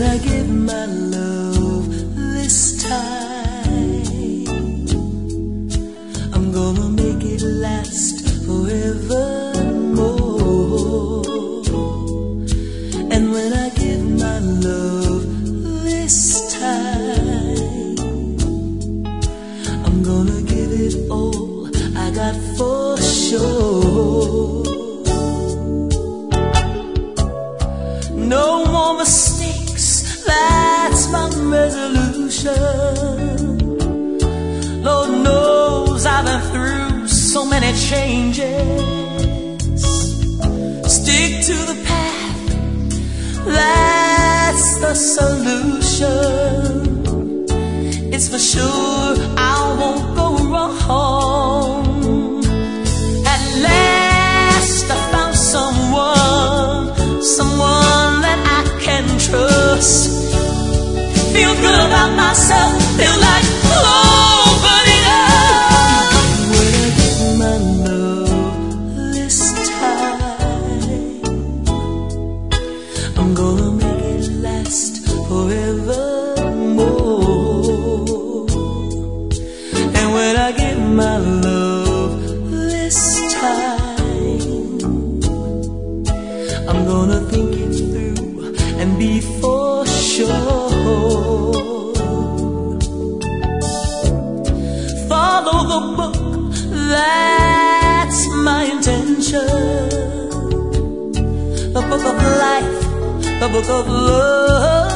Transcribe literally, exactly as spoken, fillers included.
when I give my love this time, I'm gonna make it last forevermore. And when I give my love this time, I'm gonna give it all I got for sure. No more mistakes, that's my resolution. Lord knows I've been through so many changes. Stick to the path, that's the solution. It's for sure I won't go wrong. At last I found someone, someone that I can trust. Feel good about myself, feel like opening up. When I give my love this time, I'm gonna make it last forevermore. And when I give my love this time, I'm gonna think it through and be for sure. Follow the book, that's my intention. The book of life, the book of love.